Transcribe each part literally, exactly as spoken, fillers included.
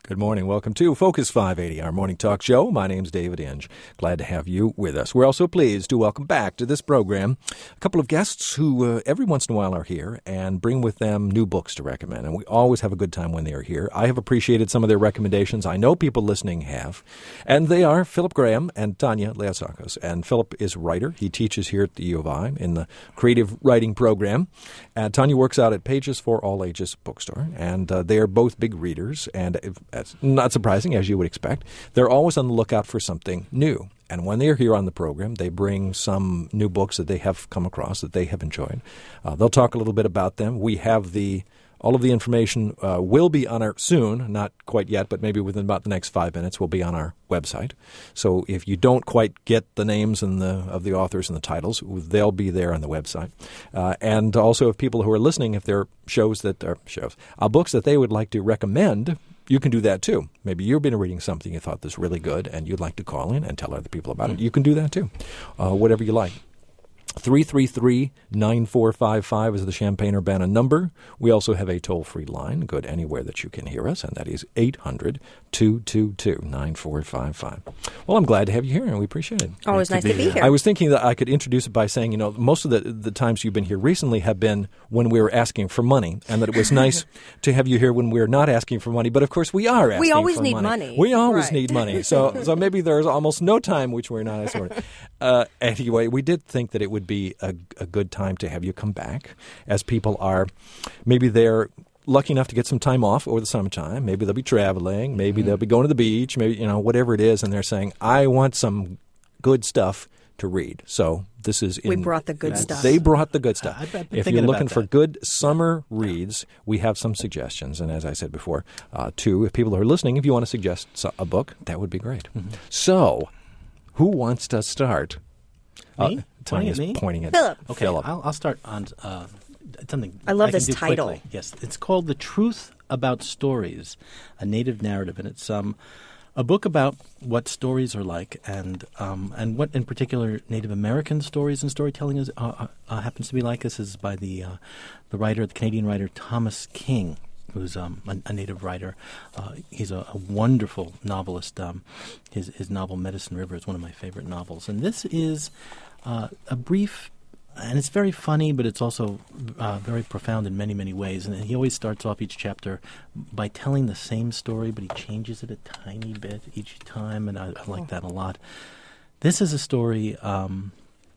Good morning. Welcome to Focus five eighty, our morning talk show. My name's David Inge. Glad to have you with us. We're also pleased to welcome back to this program a couple of guests who uh, every once in a while are here and bring with them new books to recommend. And we always have a good time when they are here. I have appreciated some of their recommendations. I know people listening have. And they are Philip Graham and Tanya Leotsakos. And Philip is a writer. He teaches here at the U of I in the creative writing program. And Tanya works out at Pages for All Ages bookstore. And uh, they are both big readers. And if, That's not surprising, as you would expect. They're always on the lookout for something new. And when they're here on the program, they bring some new books that they have come across that they have enjoyed. Uh, they'll talk a little bit about them. We have the all of the information uh, will be on our soon, not quite yet, but maybe within about the next five minutes, will be on our website. So if you don't quite get the names and the of the authors and the titles, they'll be there on the website. Uh, and also, if people who are listening, if there are shows that are shows, uh, books that they would like to recommend, you can do that too. Maybe you've been reading something you thought was really good and you'd like to call in and tell other people about it. You can do that too, uh, whatever you like. three three three, nine four five five is the Champaign-Urbana number. We also have a toll-free line, good anywhere that you can hear us, and that is eight hundred, two two two, nine four five five. Well, I'm glad to have you here, and we appreciate it. Always nice to be here. I was thinking that I could introduce it by saying, you know, most of the, the times you've been here recently have been when we were asking for money, and that it was nice to have you here when we're not asking for money. But, of course, we are asking for money. We always need money. We always right. need money. So so maybe there's almost no time which we're not asking for. Uh, anyway, we did think that it would be a, a good time to have you come back, as people are, maybe they're lucky enough to get some time off over the summertime. Maybe they'll be traveling. Maybe mm-hmm. they'll be going to the beach. Maybe, you know, whatever it is. And they're saying, I want some good stuff to read. So this is in, we brought the good stuff. They brought the good stuff. I've been if you're looking for that. good summer reads, we have some suggestions. And as I said before, uh, too, if people are listening, if you want to suggest a book, that would be great. Mm-hmm. So who wants to start? Me? Uh, Pointing Tanya's at me? pointing at Philip. Okay, Philip. I'll, I'll start on uh, something I love I this can do title. quickly. Yes, it's called The Truth About Stories, a Native Narrative, and it's um, a book about what stories are like and um, and what, in particular, Native American stories and storytelling is uh, uh, happens to be like. This is by the uh, the writer, the Canadian writer Thomas King, who's um, a, a native writer. Uh, he's a, a wonderful novelist. Um, his his novel Medicine River is one of my favorite novels, and this is uh, a brief. And it's very funny, but it's also uh, very profound in many, many ways. And he always starts off each chapter by telling the same story, but he changes it a tiny bit each time, and I, I like that a lot. This is a story um,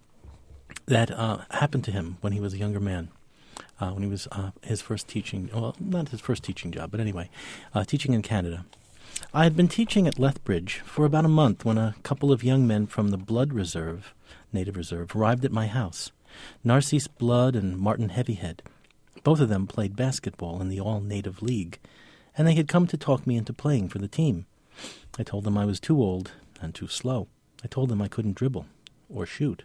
that uh, happened to him when he was a younger man, uh, when he was uh, his first teaching, well, not his first teaching job, but anyway, uh, teaching in Canada. I had been teaching at Lethbridge for about a month when a couple of young men from the Blood Reserve, Native Reserve, arrived at my house. Narcisse Blood and Martin Heavyhead. Both of them played basketball in the All-Native League, and they had come to talk me into playing for the team. I told them I was too old and too slow. I told them I couldn't dribble or shoot.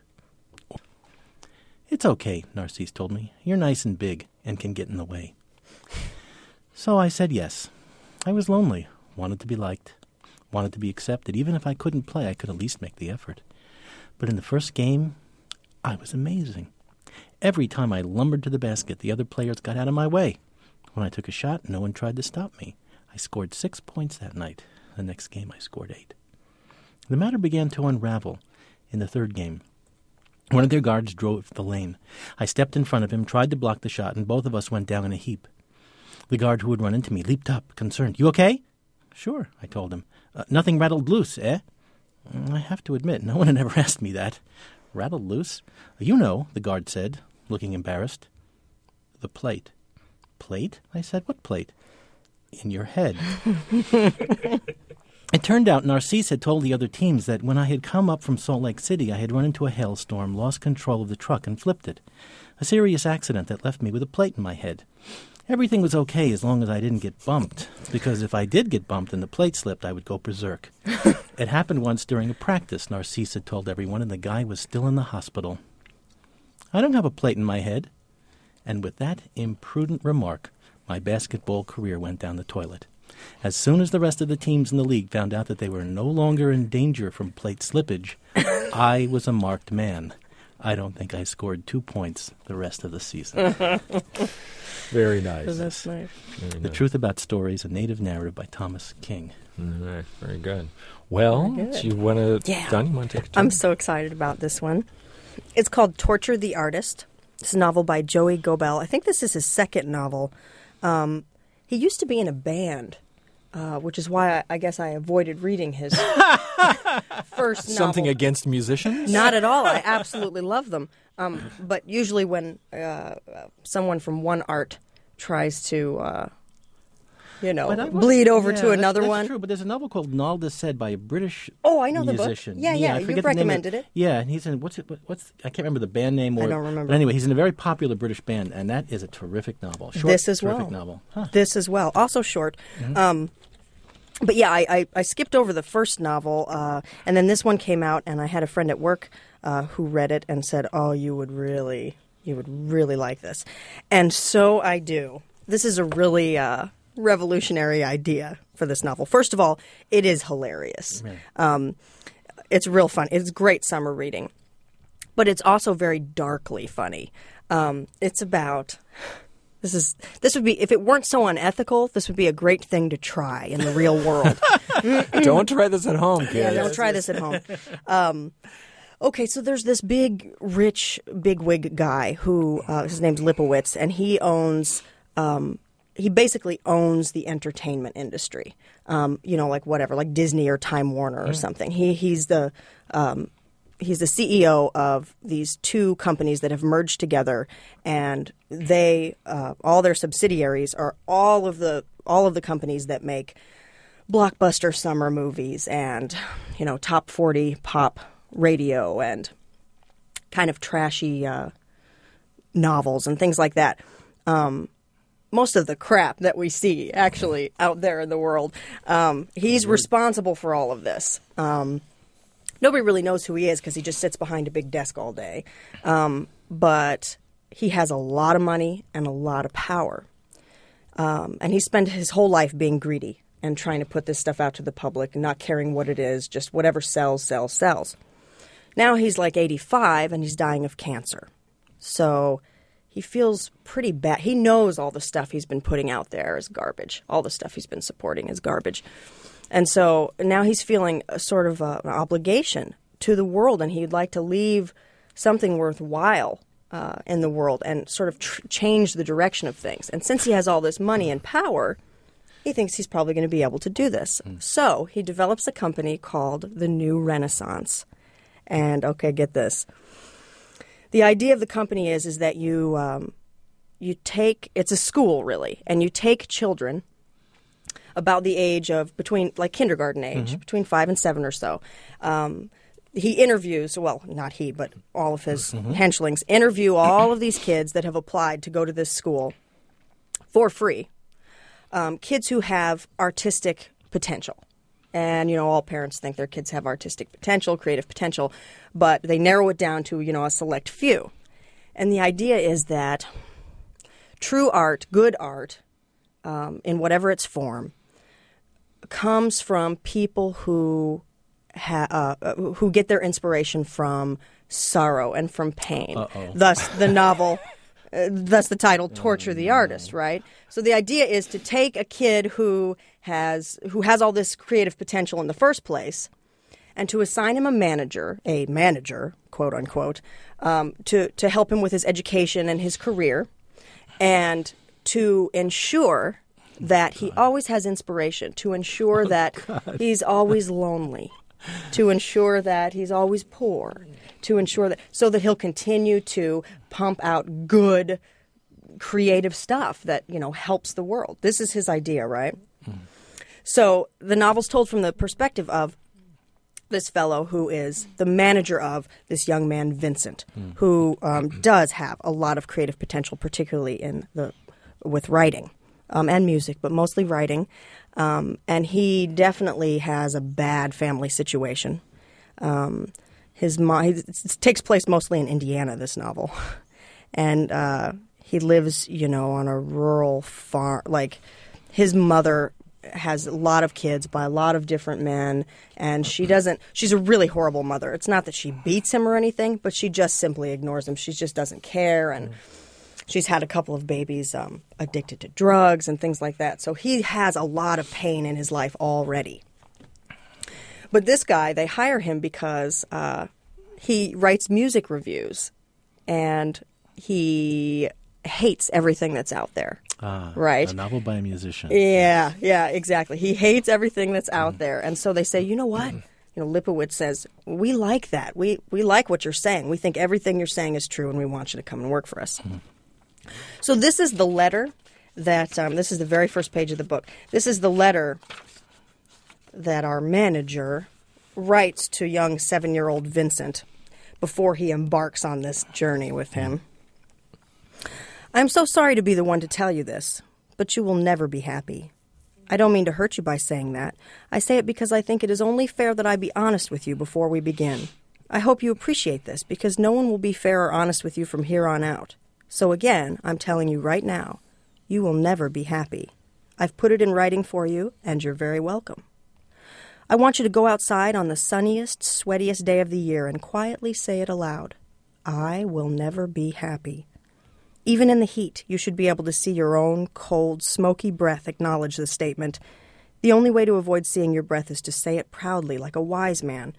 It's okay, Narcisse told me. You're nice and big and can get in the way. So I said yes. I was lonely, wanted to be liked, wanted to be accepted. Even if I couldn't play, I could at least make the effort. But in the first game, I was amazing. Every time I lumbered to the basket, the other players got out of my way. When I took a shot, no one tried to stop me. I scored six points that night. The next game, I scored eight. The matter began to unravel in the third game. One of their guards drove the lane. I stepped in front of him, tried to block the shot, and both of us went down in a heap. The guard who had run into me leaped up, concerned. You okay? Sure, I told him. Uh, nothing rattled loose, eh? I have to admit, no one had ever asked me that. Rattled loose? You know, the guard said, looking embarrassed. The plate. Plate? I said, what plate? In your head. It turned out Narcisse had told the other teams that when I had come up from Salt Lake City, I had run into a hailstorm, lost control of the truck, and flipped it. A serious accident that left me with a plate in my head. Everything was okay as long as I didn't get bumped, because if I did get bumped and the plate slipped, I would go berserk. It happened once during a practice, Narcisse had told everyone, and the guy was still in the hospital. I don't have a plate in my head. And with that imprudent remark, my basketball career went down the toilet. As soon as the rest of the teams in the league found out that they were no longer in danger from plate slippage, I was a marked man. I don't think I scored two points the rest of the season. Very nice. That's nice. Very The nice. Truth About Stories, a Native Narrative by Thomas King. All right, very good. Well, Very good. do you want to, Yeah. Don, you want to take a turn? I'm so excited about this one. It's called Torture the Artist. It's a novel by Joey Gobel. I think this is his second novel. Um, he used to be in a band, uh, which is why I, I guess I avoided reading his first novel. Something against musicians? Not at all. I absolutely love them. Um, but usually when uh, someone from one art tries to, uh, you know, But I was- bleed over yeah, to that's- another that's one. true, but there's a novel called Nalda Said by a British Oh, I know the book. musician. Yeah, yeah, I you've forget the name of recommended it. Yeah, and he's in, what's it, what- what's, I can't remember the band name. Or, I don't remember. But anyway, he's in a very popular British band, and that is a terrific novel. Short, This as terrific well. novel. Huh. This as well. Also short. Mm-hmm. Um, but yeah, I, I, I skipped over the first novel, uh, and then this one came out, and I had a friend at work uh, who read it and said, "Oh, you would really, you would really like this," and so I do. This is a really uh, revolutionary idea for this novel. First of all, it is hilarious. Um, it's real fun. It's great summer reading, but it's also very darkly funny. Um, it's about. This is this would be if it weren't so unethical. This would be a great thing to try in the real world. Don't try this at home, kids. Yeah, don't try this at home. Um, okay, so there's this big, rich, bigwig guy who uh, his name's Lipowitz, and he owns. Um, he basically owns the entertainment industry. Um, you know, like whatever, like Disney or Time Warner or something. He he's the. Um, He's the C E O of these two companies that have merged together, and they uh, all their subsidiaries are all of the all of the companies that make blockbuster summer movies and, you know, top forty pop radio and kind of trashy uh, novels and things like that. Um, most of the crap that we see actually out there in the world, um, he's responsible for all of this. Um, Nobody really knows who he is because he just sits behind a big desk all day. Um, but he has a lot of money and a lot of power. Um, and he spent his whole life being greedy and trying to put this stuff out to the public and not caring what it is, just whatever sells, sells, sells. Now he's like eighty-five and he's dying of cancer. So he feels pretty bad. He knows all the stuff he's been putting out there is garbage. All the stuff he's been supporting is garbage. And so now he's feeling a sort of a, an obligation to the world, and he'd like to leave something worthwhile uh, in the world and sort of tr- change the direction of things. And since he has all this money and power, he thinks he's probably going to be able to do this. Mm. So he develops a company called the New Renaissance. And, okay, get this. The idea of the company is, is that you, um, you take – it's a school, really, and you take children – about the age of between like kindergarten age, mm-hmm. between five and seven or so. Um, he interviews, well, not he, but all of his mm-hmm. henchlings interview all of these kids that have applied to go to this school for free. Um, kids who have artistic potential. And, you know, all parents think their kids have artistic potential, creative potential, but they narrow it down to, you know, a select few. And the idea is that true art, good art, um, in whatever its form, comes from people who ha- uh, who get their inspiration from sorrow and from pain. Uh-oh. Thus, the novel, uh, thus the title, "Torture the Artist." Right. So the idea is to take a kid who has who has all this creative potential in the first place, and to assign him a manager, a manager, quote unquote, um, to to help him with his education and his career, and to ensure that he always has inspiration, to ensure oh, that God. he's always lonely, to ensure that he's always poor, to ensure that so that he'll continue to pump out good, creative stuff that, you know, helps the world. This is his idea, right? Mm. So the novel's told from the perspective of this fellow who is the manager of this young man, Vincent, mm. who um, does have a lot of creative potential, particularly in the with writing. Um, and music, but mostly writing. Um, and he definitely has a bad family situation. Um, his mom, it takes place mostly in Indiana, this novel. And uh, he lives, you know, on a rural farm. Like, his mother has a lot of kids by a lot of different men, and she doesn't, she's a really horrible mother. It's not that she beats him or anything, but she just simply ignores him. She just doesn't care, and she's had a couple of babies um, addicted to drugs and things like that. So he has a lot of pain in his life already. But this guy, they hire him because uh, he writes music reviews, and he hates everything that's out there. Ah, right? A novel by a musician. Yeah, yeah, exactly. He hates everything that's out there. And so they say, you know what? You know, Lipowitz says, we like that. We we like what you're saying. We think everything you're saying is true, and we want you to come and work for us. Mm-hmm. So this is the letter that, um, this is the very first page of the book. This is the letter that our manager writes to young seven-year-old Vincent before he embarks on this journey with him. I'm so sorry to be the one to tell you this, but you will never be happy. I don't mean to hurt you by saying that. I say it because I think it is only fair that I be honest with you before we begin. I hope you appreciate this, because no one will be fair or honest with you from here on out. So again, I'm telling you right now, you will never be happy. I've put it in writing for you, and you're very welcome. I want you to go outside on the sunniest, sweatiest day of the year and quietly say it aloud. I will never be happy. Even in the heat, you should be able to see your own cold, smoky breath acknowledge the statement. The only way to avoid seeing your breath is to say it proudly, like a wise man.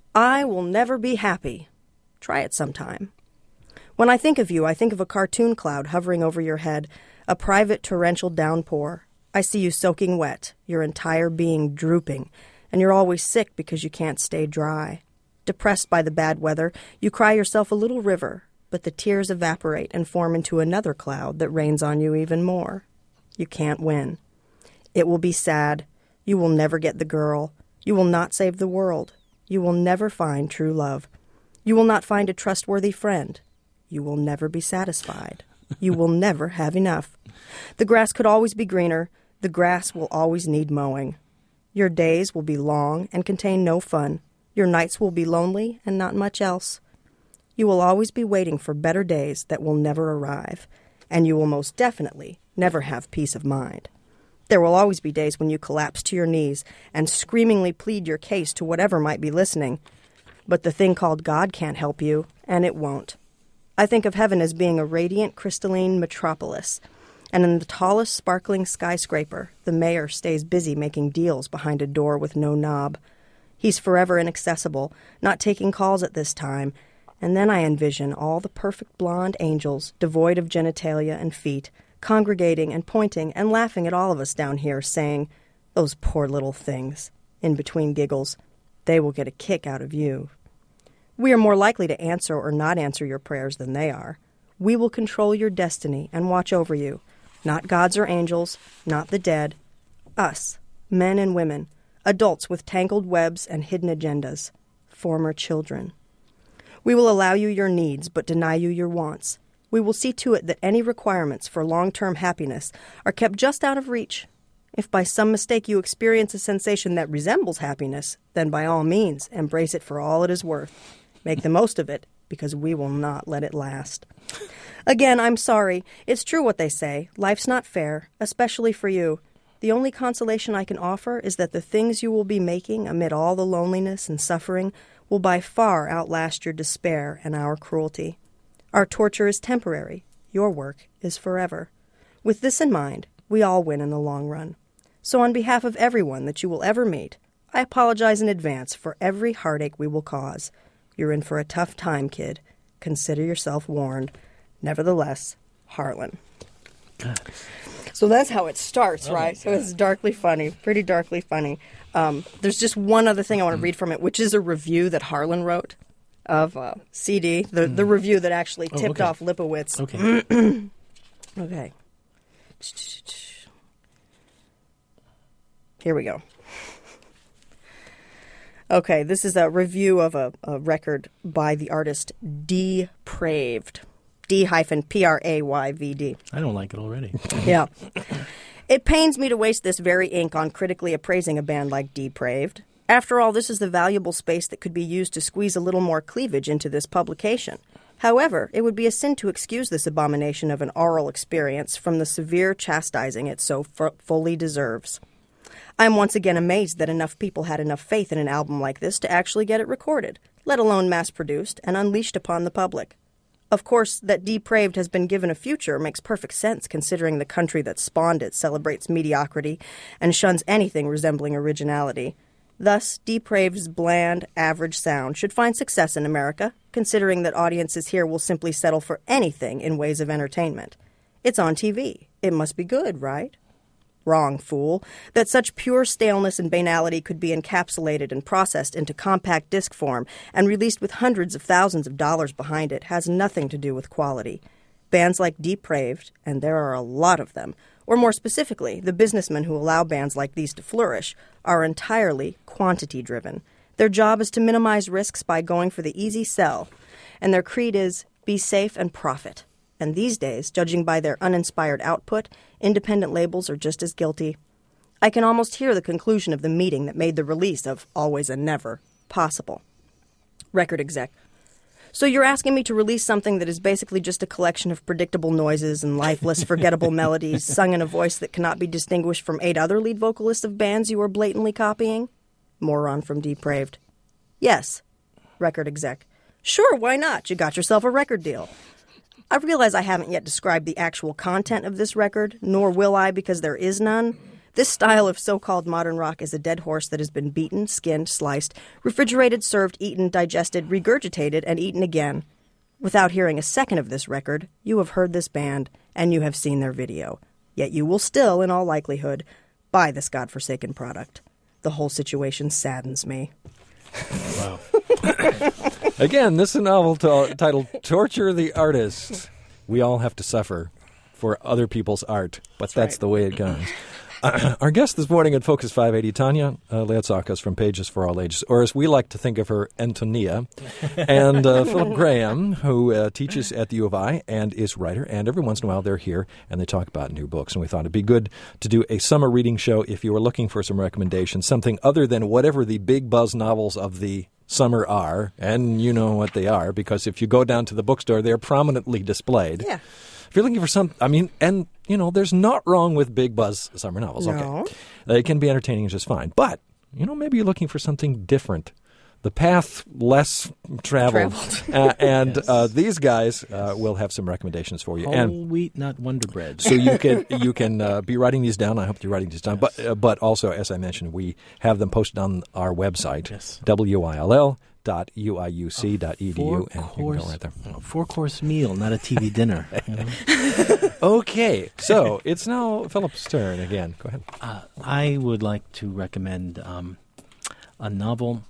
I will never be happy. Try it sometime. When I think of you, I think of a cartoon cloud hovering over your head, a private torrential downpour. I see you soaking wet, your entire being drooping, and you're always sick because you can't stay dry. Depressed by the bad weather, you cry yourself a little river, but the tears evaporate and form into another cloud that rains on you even more. You can't win. It will be sad. You will never get the girl. You will not save the world. You will never find true love. You will not find a trustworthy friend. You will never be satisfied. You will never have enough. The grass could always be greener. The grass will always need mowing. Your days will be long and contain no fun. Your nights will be lonely and not much else. You will always be waiting for better days that will never arrive, and you will most definitely never have peace of mind. There will always be days when you collapse to your knees and screamingly plead your case to whatever might be listening, but the thing called God can't help you, and it won't. I think of heaven as being a radiant, crystalline metropolis, and in the tallest sparkling skyscraper, the mayor stays busy making deals behind a door with no knob. He's forever inaccessible, not taking calls at this time, and then I envision all the perfect blonde angels, devoid of genitalia and feet, congregating and pointing and laughing at all of us down here, saying, "Those poor little things," in between giggles. They will get a kick out of you. We are more likely to answer or not answer your prayers than they are. We will control your destiny and watch over you. Not gods or angels, not the dead. Us, men and women, adults with tangled webs and hidden agendas, former children. We will allow you your needs, but deny you your wants. We will see to it that any requirements for long-term happiness are kept just out of reach. If by some mistake you experience a sensation that resembles happiness, then by all means, embrace it for all it is worth. Make the most of it, because we will not let it last. Again, I'm sorry. It's true what they say. Life's not fair, especially for you. The only consolation I can offer is that the things you will be making amid all the loneliness and suffering will by far outlast your despair and our cruelty. Our torture is temporary. Your work is forever. With this in mind, we all win in the long run. So on behalf of everyone that you will ever meet, I apologize in advance for every heartache we will cause. You're in for a tough time, kid. Consider yourself warned. Nevertheless, Harlan. God. So that's how it starts, Oh, right? my So it's darkly funny, pretty darkly funny. Um, there's just one other thing I want to read from it, which is a review that Harlan wrote of uh, C D, the, the review that actually Oh, tipped okay. off Lipowitz. Okay. Okay. Here we go. Okay, this is a review of a, a record by the artist Depraved. D-P R A Y V D. I don't like it already. Yeah. It pains me to waste this very ink on critically appraising a band like Depraved. After all, this is the valuable space that could be used to squeeze a little more cleavage into this publication. However, it would be a sin to excuse this abomination of an oral experience from the severe chastising it so f- fully deserves. I'm once again amazed that enough people had enough faith in an album like this to actually get it recorded, let alone mass-produced and unleashed upon the public. Of course, that Depraved has been given a future makes perfect sense considering the country that spawned it celebrates mediocrity and shuns anything resembling originality. Thus, Depraved's bland, average sound should find success in America, considering that audiences here will simply settle for anything in ways of entertainment. It's on T V. It must be good, right? Wrong, fool. That such pure staleness and banality could be encapsulated and processed into compact disc form and released with hundreds of thousands of dollars behind it has nothing to do with quality. Bands like Depraved, and there are a lot of them, or more specifically, the businessmen who allow bands like these to flourish, are entirely quantity-driven. Their job is to minimize risks by going for the easy sell, and their creed is, be safe and profit. And these days, judging by their uninspired output, independent labels are just as guilty. I can almost hear the conclusion of the meeting that made the release of Always and Never possible. Record exec. So you're asking me to release something that is basically just a collection of predictable noises and lifeless, forgettable melodies sung in a voice that cannot be distinguished from eight other lead vocalists of bands you are blatantly copying? Moron from Depraved. Yes. Record exec. Sure, why not? You got yourself a record deal. I realize I haven't yet described the actual content of this record, nor will I because there is none. This style of so-called modern rock is a dead horse that has been beaten, skinned, sliced, refrigerated, served, eaten, digested, regurgitated, and eaten again. Without hearing a second of this record, you have heard this band, and you have seen their video. Yet you will still, in all likelihood, buy this godforsaken product. The whole situation saddens me. Wow. Again, this is a novel t- titled Torture the Artist. We all have to suffer for other people's art, but that's, that's right. The way it goes. Uh, our guest this morning at Focus five eighty, Tanya uh, Leotsakas from Pages for All Ages, or as we like to think of her, Antonia, and uh, Philip Graham, who uh, teaches at the U of I and is writer, and every once in a while they're here and they talk about new books, and we thought it'd be good to do a summer reading show if you were looking for some recommendations, something other than whatever the big buzz novels of the summer are, and you know what they are, because if you go down to the bookstore, they're prominently displayed. Yeah. If you're looking for some, I mean, and, you know, there's not wrong with big buzz summer novels. No. Okay. They can be entertaining just fine. But, you know, maybe you're looking for something different. The path less traveled. Traveled. uh, and Yes. uh, these guys uh, will have some recommendations for you. Whole and wheat, not Wonder Bread. so you can you can uh, be writing these down. I hope you're writing these down. But uh, but also, as I mentioned, we have them posted on our website, Yes. W I L L dot U I U C dot E D U, and you can go Four-course- right there. a four-course meal, not a T V dinner. You know? Okay, so it's now Philip's turn again. Go ahead. Uh, I would like to recommend um, a novel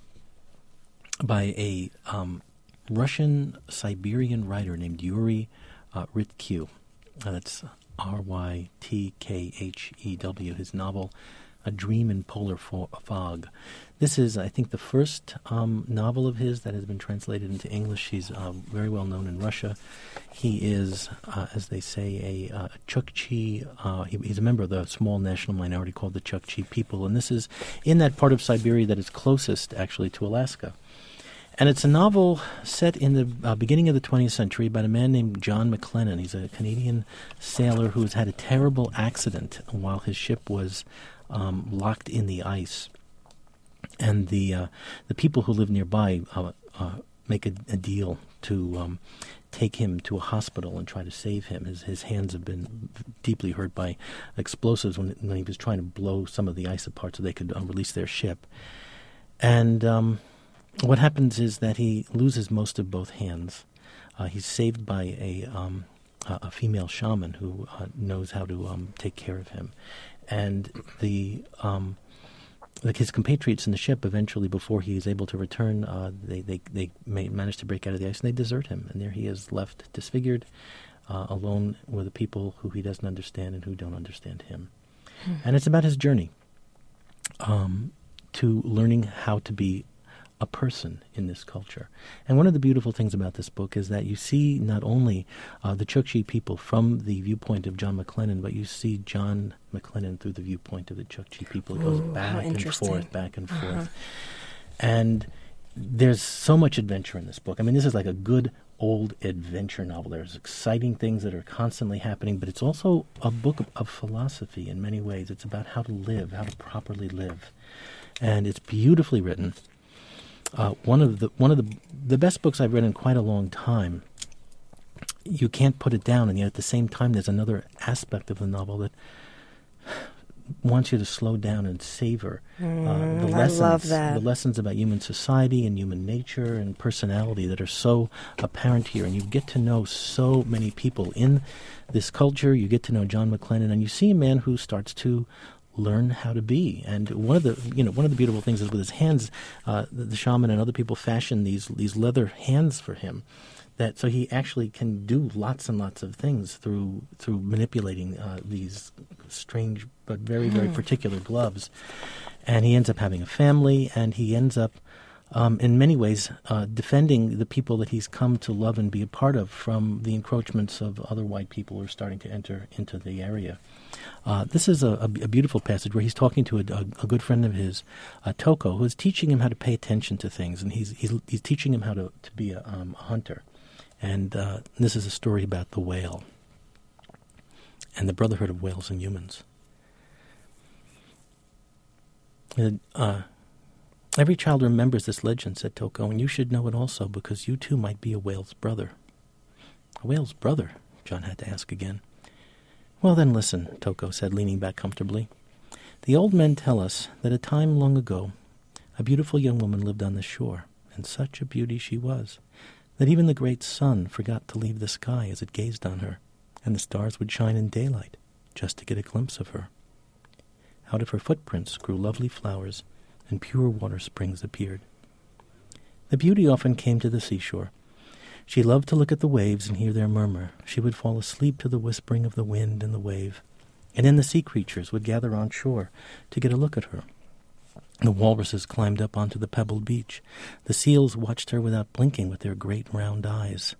by a um, Russian Siberian writer named Yuri uh, Rytkew. Uh, that's R Y T K H E W, his novel, A Dream in Polar Fo- Fog. This is, I think, the first um, novel of his that has been translated into English. He's uh, very well known in Russia. He is, uh, as they say, a uh, Chukchi. Uh, he, he's a member of the small national minority called the Chukchi people, and this is in that part of Siberia that is closest, actually, to Alaska. And it's a novel set in the uh, beginning of the twentieth century by a man named John McLennan. He's a Canadian sailor who has had a terrible accident while his ship was um, locked in the ice. And the uh, the people who live nearby uh, uh, make a, a deal to um, take him to a hospital and try to save him. His his hands have been deeply hurt by explosives when, when he was trying to blow some of the ice apart so they could uh, release their ship. And um, what happens is that he loses most of both hands. Uh, he's saved by a um, a, a female shaman who uh, knows how to um, take care of him, and the um, like his compatriots in the ship eventually, before he is able to return, uh, they they they may manage to break out of the ice and they desert him, and there he is left disfigured, uh, alone with the people who he doesn't understand and who don't understand him. Hmm. And it's about his journey um, to learning how to be a person in this culture. And one of the beautiful things about this book is that you see not only uh, the Chukchi people from the viewpoint of John McLennan, but you see John McLennan through the viewpoint of the Chukchi people. It goes Ooh, back and forth, back and uh-huh. forth. And there's so much adventure in this book. I mean, this is like a good old adventure novel. There's exciting things that are constantly happening, but it's also a book of, of philosophy in many ways. It's about how to live, how to properly live. And it's beautifully written. Uh, one of the one of the the best books I've read in quite a long time. You can't put it down, and yet at the same time there's another aspect of the novel that wants you to slow down and savor mm, uh, the I lessons, love that. the lessons about human society and human nature and personality that are so apparent here. And you get to know so many people in this culture. You get to know John McLennan, and you see a man who starts to learn how to be. And one of the you know one of the beautiful things is with his hands, uh, the, the shaman and other people fashion these these leather hands for him. That so he actually can do lots and lots of things through through manipulating uh, these strange but very very Mm. particular gloves, and he ends up having a family, and he ends up um, in many ways uh, defending the people that he's come to love and be a part of from the encroachments of other white people who are starting to enter into the area. Uh, this is a, a, a beautiful passage where he's talking to a, a, a good friend of his, uh, Toko, who is teaching him how to pay attention to things, and he's he's, he's teaching him how to, to be a, um, a hunter. And uh, this is a story about the whale and the brotherhood of whales and humans. And, uh, every child remembers this legend, said Toko, and you should know it also, because you too might be a whale's brother. A whale's brother? John had to ask again. Well then listen, Toko said, leaning back comfortably. The old men tell us that a time long ago, a beautiful young woman lived on the shore, and such a beauty she was, that even the great sun forgot to leave the sky as it gazed on her, and the stars would shine in daylight just to get a glimpse of her. Out of her footprints grew lovely flowers, and pure water springs appeared. The beauty often came to the seashore. She loved to look at the waves and hear their murmur. She would fall asleep to the whispering of the wind and the wave, and then the sea creatures would gather on shore to get a look at her. The walruses climbed up onto the pebbled beach. The seals watched her without blinking with their great round eyes.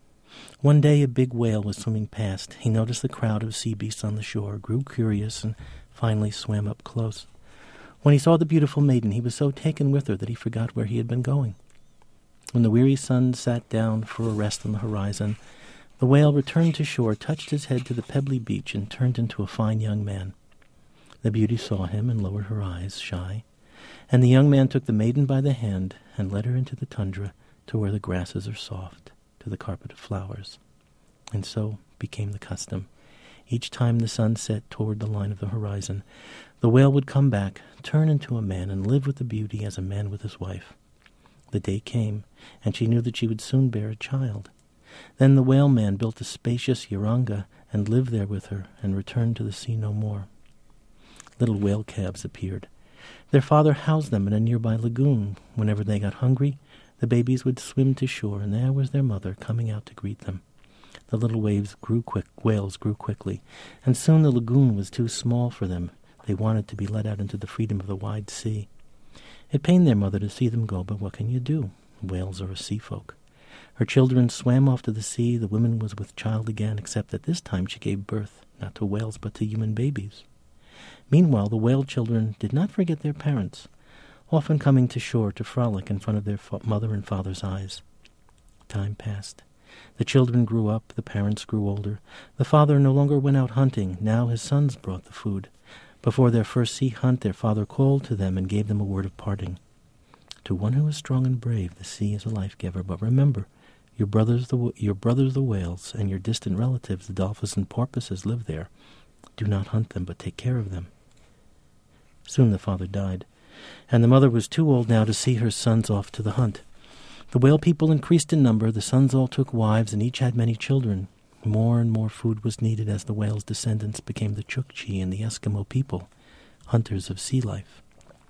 One day a big whale was swimming past. He noticed the crowd of sea beasts on the shore, grew curious, and finally swam up close. When he saw the beautiful maiden, he was so taken with her that he forgot where he had been going. When the weary sun sat down for a rest on the horizon, the whale returned to shore, touched his head to the pebbly beach, and turned into a fine young man. The beauty saw him and lowered her eyes, shy. And the young man took the maiden by the hand and led her into the tundra to where the grasses are soft, to the carpet of flowers. And so became the custom. Each time the sun set toward the line of the horizon, the whale would come back, turn into a man, and live with the beauty as a man with his wife. The day came, and she knew that she would soon bear a child. Then the whale man built a spacious yaranga and lived there with her and returned to the sea no more. Little whale calves appeared. Their father housed them in a nearby lagoon. Whenever they got hungry, the babies would swim to shore, and there was their mother coming out to greet them. The little waves grew quick, whales grew quickly, and soon the lagoon was too small for them. They wanted to be let out into the freedom of the wide sea. It pained their mother to see them go, but what can you do? Whales are a sea folk. Her children swam off to the sea. The woman was with child again, except that this time she gave birth, not to whales, but to human babies. Meanwhile, the whale children did not forget their parents, often coming to shore to frolic in front of their fa- mother and father's eyes. Time passed. The children grew up, the parents grew older. The father no longer went out hunting. Now his sons brought the food. Before their first sea hunt, their father called to them and gave them a word of parting. To one who is strong and brave, the sea is a life-giver. But remember, your brothers, the your brothers the whales, and your distant relatives, the dolphins and porpoises, live there. Do not hunt them, but take care of them. Soon the father died, and the mother was too old now to see her sons off to the hunt. The whale people increased in number. The sons all took wives, and each had many children. More and more food was needed as the whale's descendants became the Chukchi and the Eskimo people, hunters of sea life.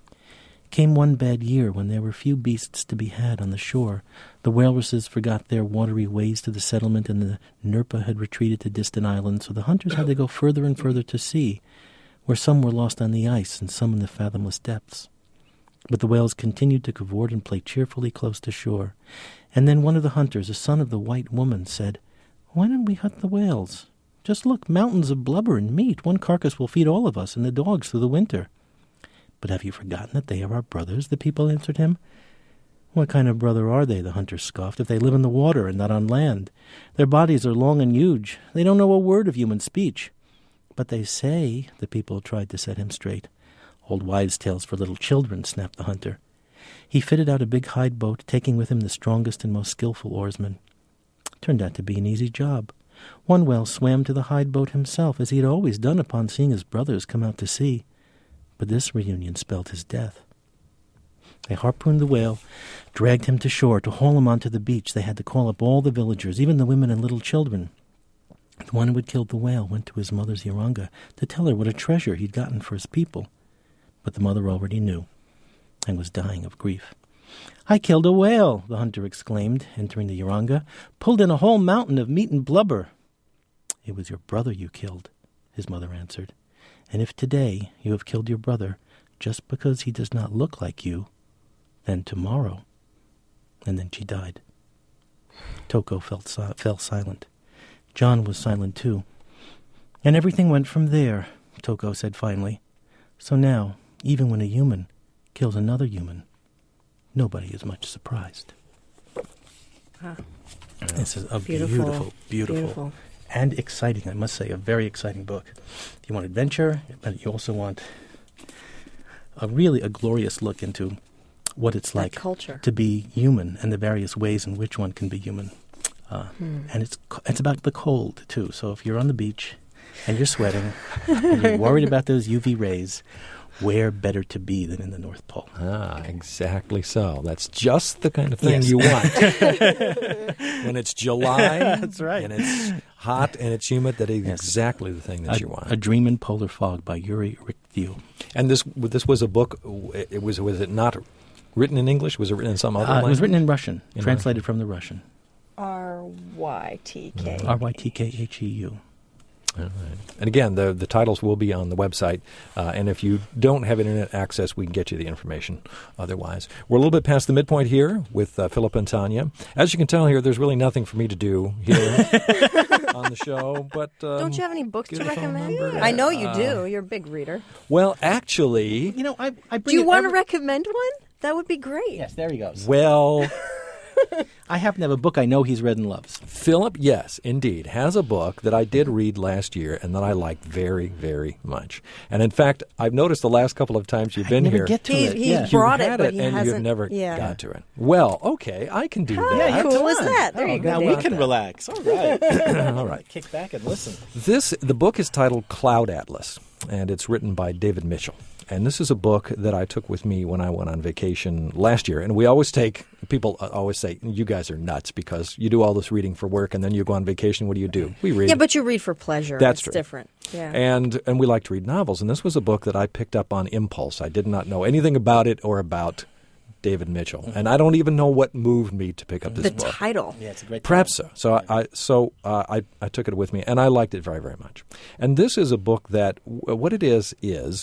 Came one bad year when there were few beasts to be had on the shore. The walruses forgot their watery ways to the settlement, and the Nerpa had retreated to distant islands, so the hunters had to go further and further to sea, where some were lost on the ice and some in the fathomless depths. But the whales continued to cavort and play cheerfully close to shore. And then one of the hunters, a son of the white woman, said, "Why don't we hunt the whales? Just look, mountains of blubber and meat. One carcass will feed all of us and the dogs through the winter." "But have you forgotten that they are our brothers?" the people answered him. "What kind of brother are they," the hunter scoffed, "if they live in the water and not on land? Their bodies are long and huge. They don't know a word of human speech." "But they say," the people tried to set him straight. "Old wives' tales for little children," snapped the hunter. He fitted out a big hide boat, taking with him the strongest and most skillful oarsmen. Turned out to be an easy job. One whale swam to the hide boat himself, as he had always done upon seeing his brothers come out to sea. But this reunion spelled his death. They harpooned the whale, dragged him to shore. To haul him onto the beach, they had to call up all the villagers, even the women and little children. The one who had killed the whale went to his mother's Yoranga to tell her what a treasure he'd gotten for his people. But the mother already knew, and was dying of grief. "I killed a whale," the hunter exclaimed, entering the Yoranga. "Pulled in a whole mountain of meat and blubber." "It was your brother you killed," his mother answered. "And if today you have killed your brother just because he does not look like you, then tomorrow..." And then she died. Toko felt si- fell silent. John was silent too. "And everything went from there," Toko said finally. "So now, even when a human kills another human, nobody is much surprised." Huh. This is a Beautiful. beautiful, beautiful, Beautiful. and exciting, I must say, a very exciting book. If you want adventure, but you also want a really a glorious look into what it's That like culture. to be human and the various ways in which one can be human. Uh, Hmm. And it's co- it's about the cold, too. So if you're on the beach and you're sweating and you're worried about those U V rays, where better to be than in the North Pole? Ah, exactly so. That's just the kind of thing Yes. you want. When it's July That's right. and it's hot and it's humid, that is Yes. exactly the thing that A, you want. A Dream in Polar Fog by Yuri Rikview. And this this was a book. It was was it not written in English? Was it written in some other Uh, it language? was written in Russian, In translated from the Russian. R Y T K. R Y T K H E U. All right. And again, the the titles will be on the website. Uh, and if you don't have internet access, we can get you the information otherwise. We're a little bit past the midpoint here with uh, Philip and Tanya. As you can tell here, there's really nothing for me to do here on the show. But um, Don't you have any books give to the phone recommend? number. I know you Uh, do. You're a big reader. Well, actually, You know, I, I bring Do you it want to every- recommend one? That would be great. Yes, there he goes. well, I happen to have a book I know he's read and loves. Philip, yes, indeed, has a book that I did read last year and that I liked very, very much. And in fact, I've noticed the last couple of times you've been never here, get to He's- it. he's yeah. you've brought it, had but it, he and you've hasn't- never yeah. got to it. Well, okay, I can do How that. cool come was on. that? There Oh, you go, Now Dave. we can relax. All right. All right. Kick back and listen. This the book is titled Cloud Atlas, and it's written by David Mitchell. And this is a book that I took with me when I went on vacation last year. And we always take, people always say, you guys are nuts because you do all this reading for work and then you go on vacation. What do you do? We read. Yeah, but you read for pleasure. That's it's true. different. Yeah. And and we like to read novels. And this was a book that I picked up on impulse. I did not know anything about it or about David Mitchell. Mm-hmm. And I don't even know what moved me to pick up this the book. title. Yeah, it's a great Perhaps title. so. So I, I so uh, I I took it with me, and I liked it very very much. And this is a book that w- what it is is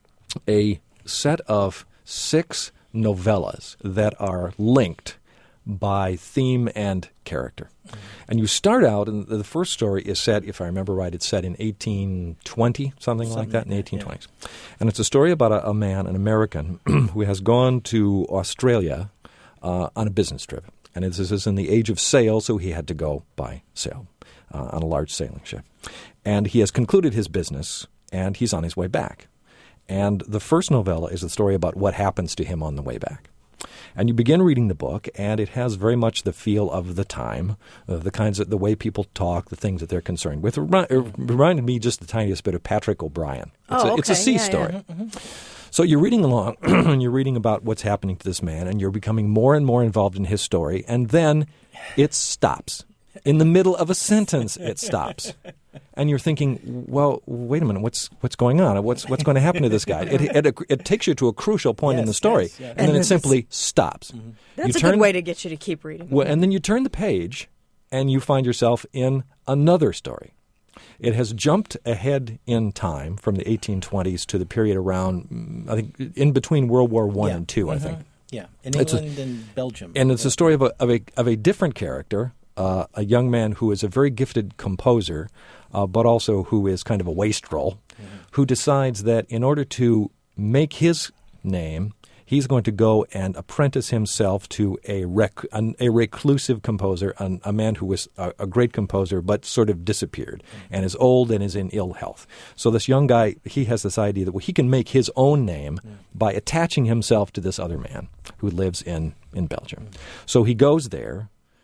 a set of six novellas that are linked by theme and character. Mm-hmm. And you start out, and the first story is set, if I remember right, it's set in eighteen twenty, something, Something like that, like in the that, eighteen twenties. And it's a story about a, a man, an American, who has gone to Australia uh, on a business trip. And this is in the age of sail, so he had to go by sail uh, on a large sailing ship. And he has concluded his business, and he's on his way back. And the first novella is the story about what happens to him on the way back. And you begin reading the book, and it has very much the feel of the time, uh, the kinds of the way people talk, the things that they're concerned with. It remi- it reminded me just the tiniest bit of Patrick O'Brien. It's, Oh, a, it's a okay. sea Yeah, yeah. story. So you're reading along, and you're reading about what's happening to this man, and you're becoming more and more involved in his story, and then it stops. In the middle of a sentence, it stops. And you're thinking, well, wait a minute, what's what's going on? What's what's going to happen to this guy? It, it, it takes you to a crucial point in Yes, the story, yes, yeah. and, And then it this- simply stops. That's You a turn- good way to get you to keep reading. Well, and then you turn the page, and you find yourself in another story. It has jumped ahead in time from the eighteen twenties to the period around, mm, I think, in between World War One Yeah. and Two, I think. Yeah, in It's a- England and Belgium. And it's yeah. a story of a of a of a different character, uh, a young man who is a very gifted composer, uh, but also who is kind of a wastrel, mm-hmm. who decides that in order to make his name, he's going to go and apprentice himself to a rec- an, a reclusive composer, an, a man who was a, a great composer but sort of disappeared and is old and is in ill health. So this young guy, he has this idea that he can make his own name yeah. by attaching himself to this other man who lives in, in Belgium. So he goes there,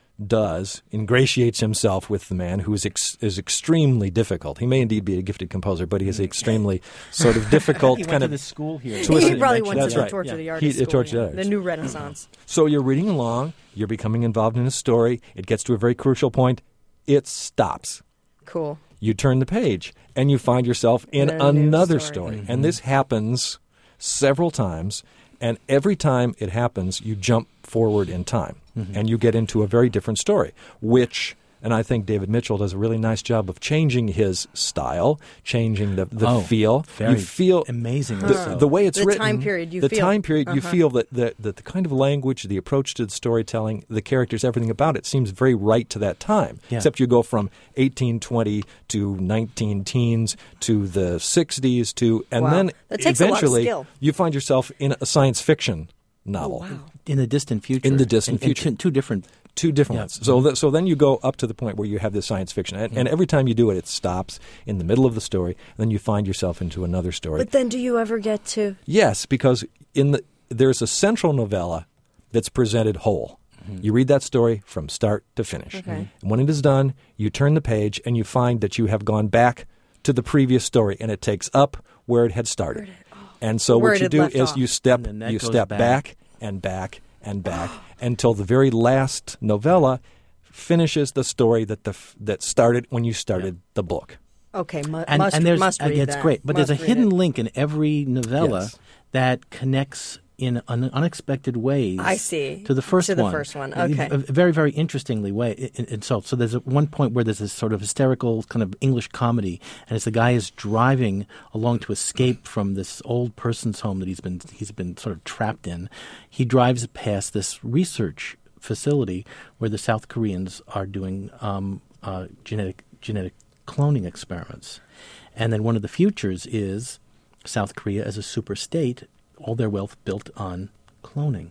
does, ingratiates himself with the man who is ex- is extremely difficult. He may indeed be a gifted composer, but he is extremely sort of difficult he kind went of to the school here. He probably went That's to the right. Torture yeah. the Artist he, school, Torture yeah. the, Artist. the New Renaissance. So you're reading along, you're becoming involved in a story, it gets to a very crucial point, it stops. Cool. You turn the page, and you find yourself in A new another story. story. Mm-hmm. And this happens several times, and every time it happens, you jump forward in time, mm-hmm. and you get into a very different story, which... And I think David Mitchell does a really nice job of changing his style, changing the, the oh, feel. Very you feel amazing. the, so. the way it's The written. time period you the feel. time period you Uh-huh. feel that the, that the kind of language, the approach to the storytelling, the characters, everything about it seems very right to that time. Yeah. Except you go from eighteen twenty to nineteen teens to the sixties to, and Wow. then That takes a lot of eventually skill. you find yourself in a science fiction novel. Oh, wow. In the distant future. In the distant And- and future. two, two different. Two different Yeah. ones. So, th- so then you go up to the point where you have this science fiction, and, and every time you do it, it stops in the middle of the story, and then you find yourself into another story. But then do you ever get to... Yes, because in the there's a central novella that's presented whole. Mm-hmm. You read that story from start to finish. Okay. And when it is done, you turn the page, and you find that you have gone back to the previous story, and it takes up where it had started. And so Where what it you had do left is off. you step And then that you goes step back. back and back and back until the very last novella finishes the story that the f- that started when you started the book. Okay, mu- And, must, and there's, must uh, read it's that. great. But Must there's a read hidden it. link in every novella Yes. that connects in un- unexpected ways. I see. To the first To the one. first one, A- okay. A very, very interestingly way. It, it, so, so there's a, one point where there's this sort of hysterical kind of English comedy, and it's the guy is driving along to escape from this old person's home that he's been he's been sort of trapped in. He drives past this research facility where the South Koreans are doing um, uh, genetic genetic cloning experiments, and then one of the futures is South Korea as a super state, all their wealth built on cloning,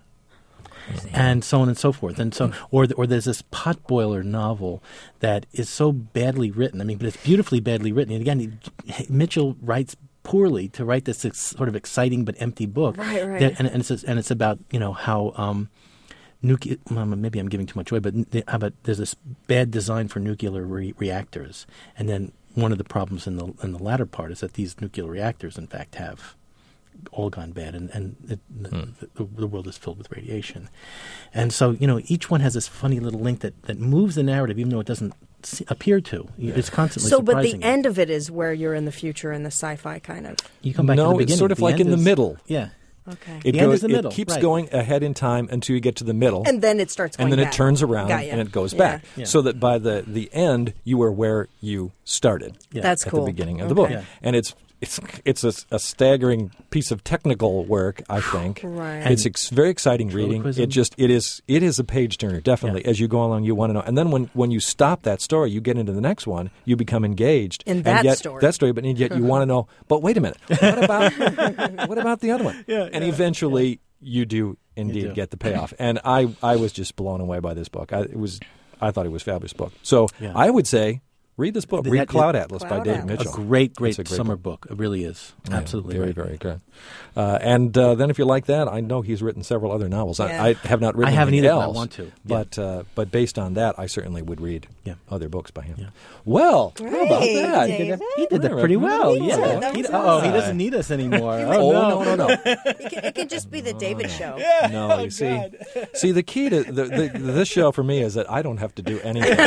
and so on and so forth. And so, or or there's this potboiler novel that is so badly written. I mean, but it's beautifully badly written. And again, he, Mitchell writes poorly to write this ex, sort of exciting but empty book. Right, right. That, and, and it's and it's about you know how. Um, Nucle- um, maybe I'm giving too much away, but n- how about there's this bad design for nuclear re- reactors, and then one of the problems in the in the latter part is that these nuclear reactors, in fact, have all gone bad, and and it, Hmm. the, the world is filled with radiation, and so you know each one has this funny little link that, that moves the narrative, even though it doesn't s- appear to. It's constantly So, but the surprising you. end of it is where you're in the future in the sci-fi kind of... You come back to No, the it's beginning. sort of like end in the is- middle. Yeah. Okay. It The end goes. is the middle, It keeps right. going ahead in time until you get to the middle, And then it starts going and then back. it turns around Got ya. and it goes Yeah. back. Yeah. So that by the the end, you are where you started. Yeah. That's at cool. the beginning of the Okay. book, Yeah. and it's it's it's a, a staggering piece of technical work, I think. Right. It's ex- very exciting reading. Ventriloquism. It just it is it is a page turner, definitely. Yeah. As you go along, you want to know, and then when, when you stop that story, you get into the next one. You become engaged In and that yet, story. That story, but yet you want to know. But wait a minute, what about what about the other one? Yeah, and yeah, eventually, you do indeed do. get the payoff. And I I was just blown away by this book. I, it was I thought it was a fabulous book. So Yeah. I would say. Read this book. That- Read that- Cloud Atlas by Cloud David Atlas. Mitchell. A great, great, It's a great summer book. book. It really is. Yeah, Absolutely very, right. very good. Uh, and uh, then, if you like that, I know he's written several other novels. Yeah. I, I have not written I haven't anything either, but I else, want to. Yeah. But uh, but based on that, I certainly would read Yeah. other books by him. Yeah. Well, how about Great, that? David. He did that All pretty right. well. He Yeah. did. That He- was oh, he awesome. doesn't need us anymore. Oh, no, no, no. It can, it can just be the David show. No, you see, see the key to the, the, this show for me is that I don't have to do anything.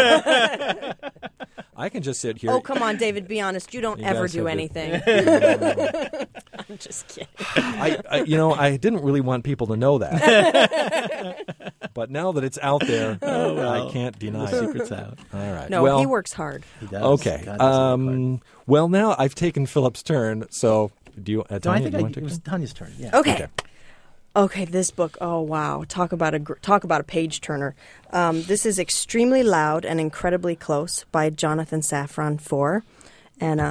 I can just sit here. Oh, come on, David, be honest. You don't You ever guys do have to- anything. I'm just kidding. I, I, you know, I didn't really want people to know that, but now that it's out there, I can't deny The it. secret's out. All right. No, well, he works hard. He does. Okay. God, that's a good Um, well, now I've taken Philip's turn. So, do you? Uh, part. No, I Tanya, think do you I, want to it take was it? Tanya's turn. Yeah. Okay. Okay. Okay, this book. Oh wow! Talk about a gr- talk about a page turner. Um, this is Extremely Loud and Incredibly Close by Jonathan Safran Foer, and um,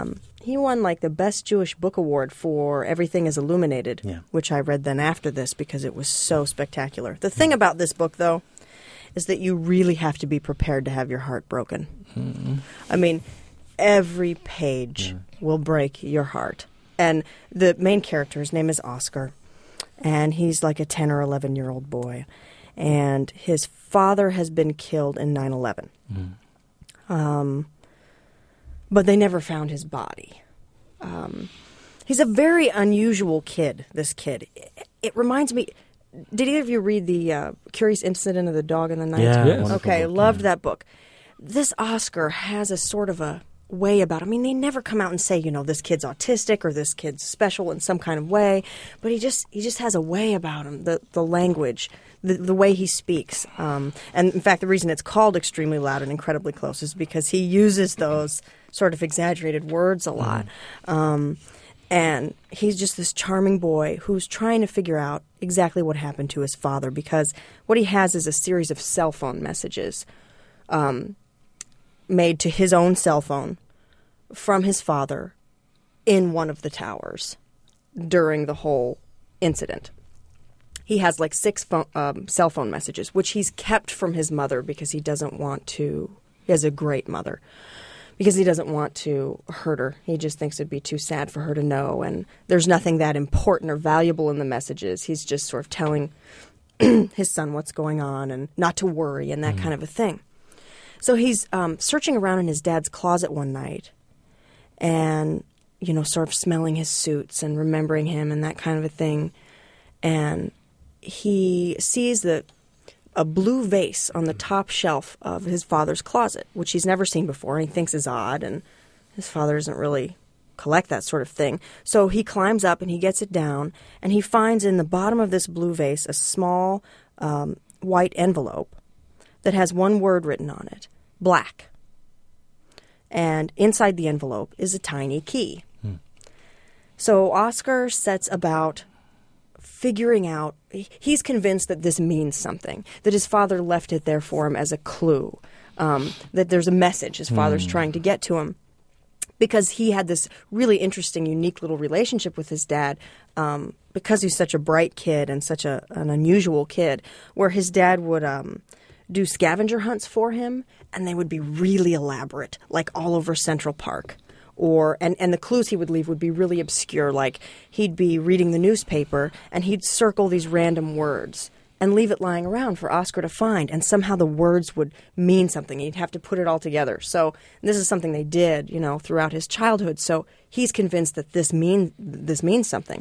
he won like the Best Jewish Book Award for Everything is Illuminated, Yeah. which I read then after this because it was so spectacular. The thing about this book, though, is that you really have to be prepared to have your heart broken. Mm-hmm. I mean, every page Yeah. will break your heart. And the main character, his name is Oscar, and he's like a ten or eleven-year-old boy. And his father has been killed in nine eleven. Mm. Um, but they never found his body. Um, he's a very unusual kid, this kid. It, it reminds me... Did either of you read the uh, Curious Incident of the Dog in the Night? Yeah, Yes. wonderful Okay, book, loved yeah. that book. This Oscar has a sort of a way about him. I mean, they never come out and say, you know, this kid's autistic or this kid's special in some kind of way, but he just he just has a way about him, the the language, the the way he speaks. Um, and in fact, the reason it's called Extremely Loud and Incredibly Close is because he uses those sort of exaggerated words a lot. Um, and he's just this charming boy who's trying to figure out exactly what happened to his father, because what he has is a series of cell phone messages um, made to his own cell phone from his father in one of the towers during the whole incident. He has like six phone, um, cell phone messages, which he's kept from his mother because he doesn't want to. He has a great mother. Because he doesn't want to hurt her. He just thinks it'd be too sad for her to know. And there's nothing that important or valuable in the messages. He's just sort of telling his son what's going on and not to worry and that mm-hmm. kind of a thing. So he's um, searching around in his dad's closet one night and, you know, sort of smelling his suits and remembering him and that kind of a thing. And he sees that a blue vase on the top shelf of his father's closet, which he's never seen before and he thinks is odd, and his father doesn't really collect that sort of thing. So he climbs up and he gets it down, and he finds in the bottom of this blue vase a small um, white envelope that has one word written on it, black. And inside the envelope is a tiny key. Hmm. So Oscar sets about figuring out, he's convinced that this means something, that his father left it there for him as a clue, um, that there's a message his father's mm. trying to get to him. Because he had this really interesting, unique little relationship with his dad, um, because he's such a bright kid and such a, an unusual kid, where his dad would um, do scavenger hunts for him, and they would be really elaborate, like all over Central Park. Or and, and the clues he would leave would be really obscure, like he'd be reading the newspaper and he'd circle these random words and leave it lying around for Oscar to find, and somehow the words would mean something. He'd have to put it all together. So this is something they did, you know, throughout his childhood. So he's convinced that this mean this means something.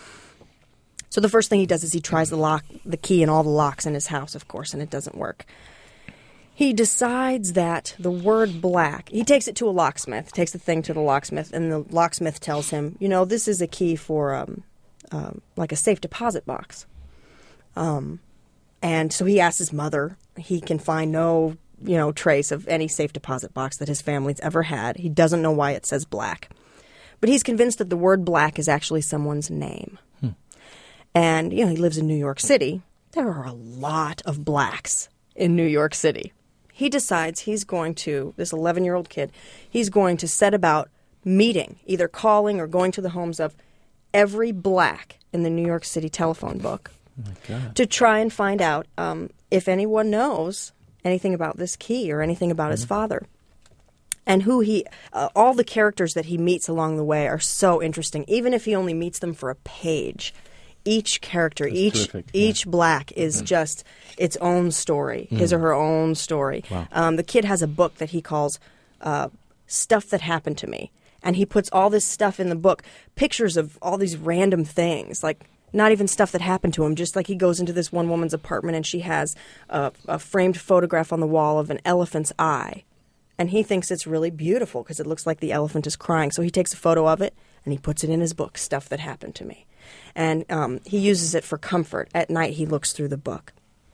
So the first thing he does is he tries the lock, the key in all the locks in his house, of course, and it doesn't work. He decides that the word black, he takes it to a locksmith, takes the thing to the locksmith, and the locksmith tells him, you know, this is a key for um, um, like a safe deposit box. Um, and so he asks his mother. He can find no, you know, trace of any safe deposit box that his family's ever had. He doesn't know why it says black. But he's convinced that the word black is actually someone's name. Hmm. And, you know, he lives in New York City. There are a lot of blacks in New York City. He decides he's going to, this eleven-year-old kid, he's going to set about meeting, either calling or going to the homes of every black in the New York City telephone book oh my God. to try and find out um, if anyone knows anything about this key or anything about mm-hmm. his father. And who he, uh, all the characters that he meets along the way are so interesting, even if he only meets them for a page. Each character, That's each terrific, yeah. each black is mm-hmm. just its own story, mm. his or her own story. Wow. Um, the kid has a book that he calls uh, Stuff That Happened to Me. And he puts all this stuff in the book, pictures of all these random things, like not even stuff that happened to him, just like he goes into this one woman's apartment and she has a, a framed photograph on the wall of an elephant's eye. And he thinks it's really beautiful because it looks like the elephant is crying. So he takes a photo of it and he puts it in his book, Stuff That Happened to Me. And um, he uses it for comfort. At night, he looks through the book.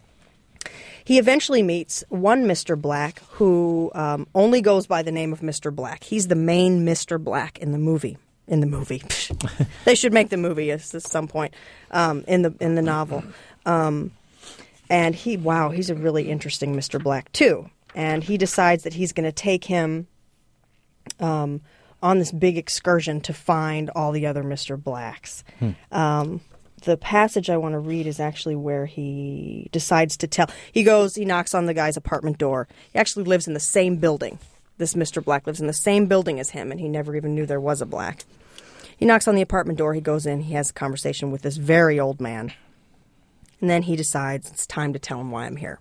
He eventually meets one Mister Black who um, only goes by the name of Mister Black. He's the main Mister Black in the movie. In the movie, they should make the movie at some point um, in the in the novel. Um, and he, wow, he's a really interesting Mister Black too. And he decides that he's going to take him um, on this big excursion to find all the other Mister Blacks. Hmm. Um, the passage I want to read is actually where he decides to tell. He goes, he knocks on the guy's apartment door. He actually lives in the same building. This Mister Black lives in the same building as him, and he never even knew there was a Black. He knocks on the apartment door. He goes in. He has a conversation with this very old man. And then he decides it's time to tell him why I'm here.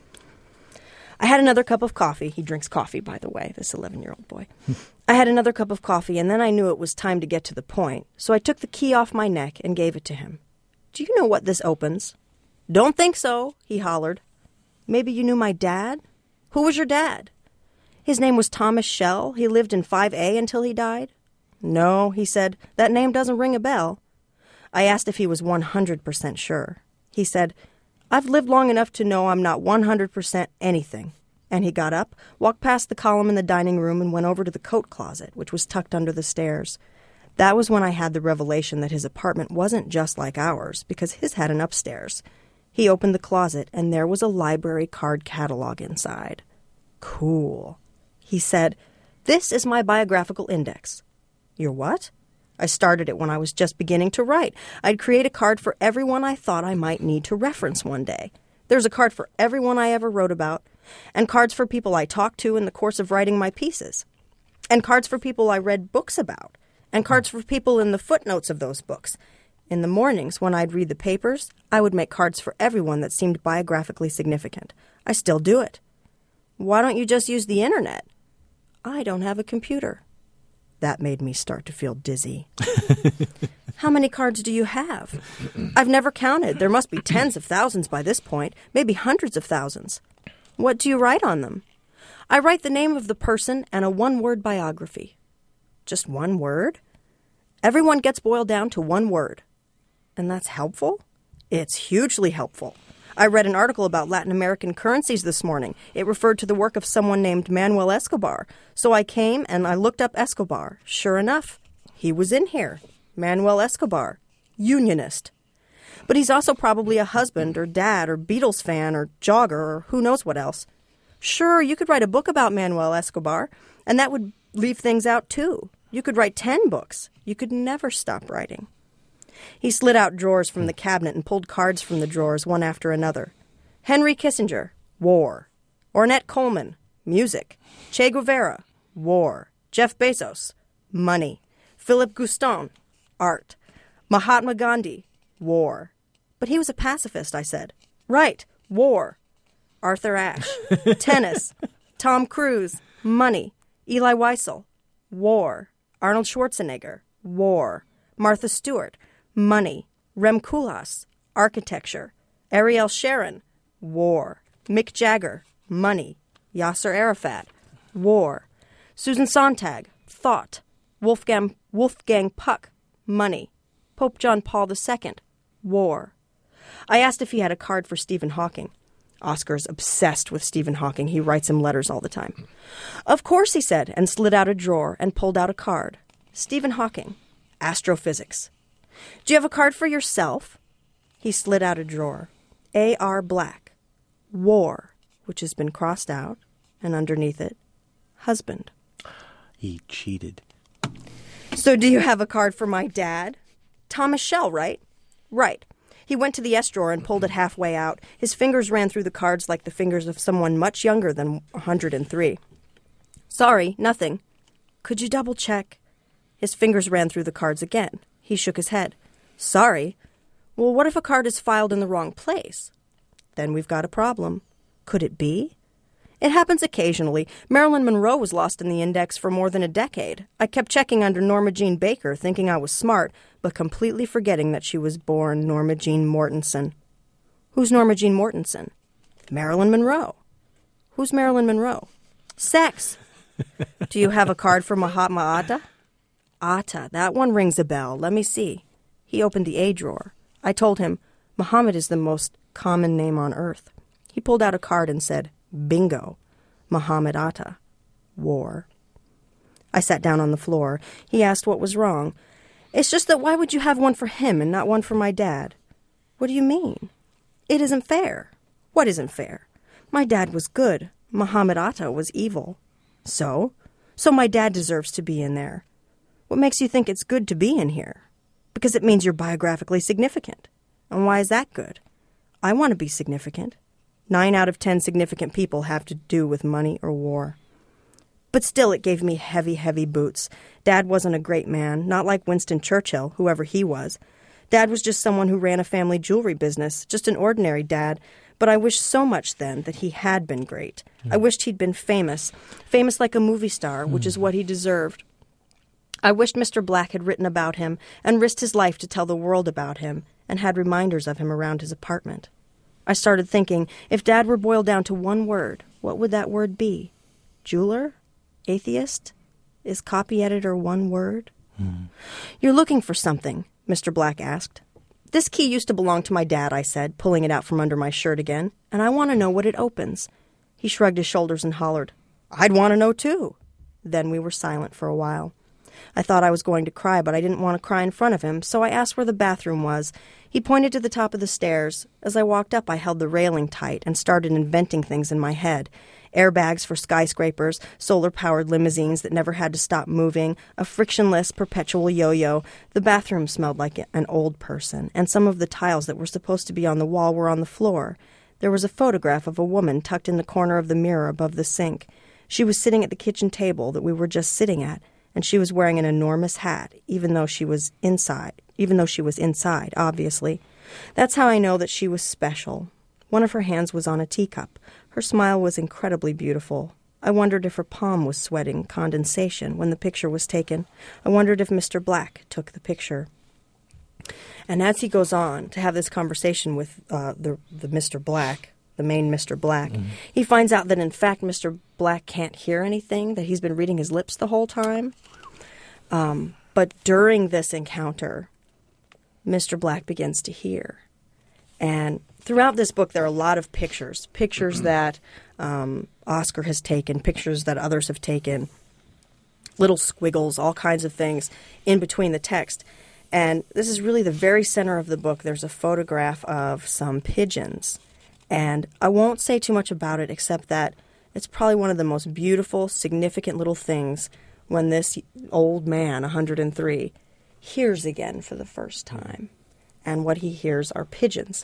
I had another cup of coffee. He drinks coffee, by the way, this eleven-year-old boy. I had another cup of coffee, and then I knew it was time to get to the point. So I took the key off my neck and gave it to him. Do you know what this opens? Don't think so, he hollered. Maybe you knew my dad? Who was your dad? His name was Thomas Shell. He lived in five A until he died. No, he said, that name doesn't ring a bell. I asked if he was one hundred percent sure. He said, I've lived long enough to know I'm not one hundred percent anything. And he got up, walked past the column in the dining room, and went over to the coat closet, which was tucked under the stairs. That was when I had the revelation that his apartment wasn't just like ours, because his had an upstairs. He opened the closet, and there was a library card catalog inside. Cool. He said, this is my biographical index. Your what? I started it when I was just beginning to write. I'd create a card for everyone I thought I might need to reference one day. There's a card for everyone I ever wrote about, and cards for people I talked to in the course of writing my pieces, and cards for people I read books about, and cards for people in the footnotes of those books. In the mornings, when I'd read the papers, I would make cards for everyone that seemed biographically significant. I still do it. Why don't you just use the internet? I don't have a computer. That made me start to feel dizzy. How many cards do you have? I've never counted. There must be tens of thousands by this point, maybe hundreds of thousands. What do you write on them? I write the name of the person and a one-word biography. Just one word? Everyone gets boiled down to one word. And that's helpful? It's hugely helpful. I read an article about Latin American currencies this morning. It referred to the work of someone named Manuel Escobar. So I came and I looked up Escobar. Sure enough, he was in here. Manuel Escobar. Unionist. But he's also probably a husband or dad or Beatles fan or jogger or who knows what else. Sure, you could write a book about Manuel Escobar, and that would leave things out too. You could write ten books. You could never stop writing. He slid out drawers from the cabinet and pulled cards from the drawers one after another. Henry Kissinger, war. Ornette Coleman, music. Che Guevara, war. Jeff Bezos, money. Philip Guston, art. Mahatma Gandhi, war. But he was a pacifist, I said. Right, war. Arthur Ashe, tennis. Tom Cruise, money. Eli Wiesel, war. Arnold Schwarzenegger, war. Martha Stewart, money. Rem Koolhaas, architecture. Ariel Sharon, war. Mick Jagger, money. Yasser Arafat, war. Susan Sontag, thought. Wolfgang, Wolfgang Puck, money. Pope John Paul the Second, war. I asked if he had a card for Stephen Hawking. Oscar's obsessed with Stephen Hawking. He writes him letters all the time. Of course, he said, and slid out a drawer and pulled out a card. Stephen Hawking, astrophysics. Do you have a card for yourself? He slid out a drawer. A R Black, war, which has been crossed out, and underneath it, husband. He cheated. So do you have a card for my dad? Thomas Shell, right? Right. He went to the S drawer and pulled it halfway out. His fingers ran through the cards like the fingers of someone much younger than one hundred three. Sorry, nothing. Could you double check? His fingers ran through the cards again. He shook his head. Sorry. Well, what if a card is filed in the wrong place? Then we've got a problem. Could it be? It happens occasionally. Marilyn Monroe was lost in the index for more than a decade. I kept checking under Norma Jean Baker, thinking I was smart, but completely forgetting that she was born Norma Jean Mortensen. Who's Norma Jean Mortensen? Marilyn Monroe. Who's Marilyn Monroe? Sex. Do you have a card for Mahatma Atta? Atta, that one rings a bell. Let me see. He opened the A drawer. I told him, Muhammad is the most common name on earth. He pulled out a card and said, bingo. Muhammad Atta. War. I sat down on the floor. He asked what was wrong. It's just that why would you have one for him and not one for my dad? What do you mean? It isn't fair. What isn't fair? My dad was good. Muhammad Atta was evil. So? So my dad deserves to be in there. What makes you think it's good to be in here? Because it means you're biographically significant. And why is that good? I want to be significant. Nine out of ten significant people have to do with money or war. But still, it gave me heavy, heavy boots. Dad wasn't a great man, not like Winston Churchill, whoever he was. Dad was just someone who ran a family jewelry business, just an ordinary dad. But I wished so much then that he had been great. Mm. I wished he'd been famous, famous like a movie star, which mm. is what he deserved. I wished Mister Black had written about him and risked his life to tell the world about him and had reminders of him around his apartment. I started thinking, if Dad were boiled down to one word, what would that word be? Jeweler? Atheist? Is copy editor one word? Mm. You're looking for something, Mister Black asked. This key used to belong to my dad, I said, pulling it out from under my shirt again, and I want to know what it opens. He shrugged his shoulders and hollered, I'd want to know too. Then we were silent for a while. I thought I was going to cry, but I didn't want to cry in front of him, so I asked where the bathroom was. He pointed to the top of the stairs. As I walked up, I held the railing tight and started inventing things in my head. Airbags for skyscrapers, solar-powered limousines that never had to stop moving, a frictionless, perpetual yo-yo. The bathroom smelled like an old person, and some of the tiles that were supposed to be on the wall were on the floor. There was a photograph of a woman tucked in the corner of the mirror above the sink. She was sitting at the kitchen table that we were just sitting at, and she was wearing an enormous hat, even though she was inside, even though she was inside, obviously. That's how I know that she was special. One of her hands was on a teacup. Her smile was incredibly beautiful. I wondered if her palm was sweating condensation when the picture was taken. I wondered if Mister Black took the picture. And as he goes on to have this conversation with uh, the, the Mister Black, the main Mister Black, mm-hmm. he finds out that, in fact, Mister Black can't hear anything, that he's been reading his lips the whole time. Um, but during this encounter, Mister Black begins to hear. And throughout this book, there are a lot of pictures, pictures mm-hmm. that um, Oscar has taken, pictures that others have taken, little squiggles, all kinds of things in between the text. And this is really the very center of the book. There's a photograph of some pigeons. And I won't say too much about it except that it's probably one of the most beautiful, significant little things when this old man, one hundred three, hears again for the first time. And what he hears are pigeons.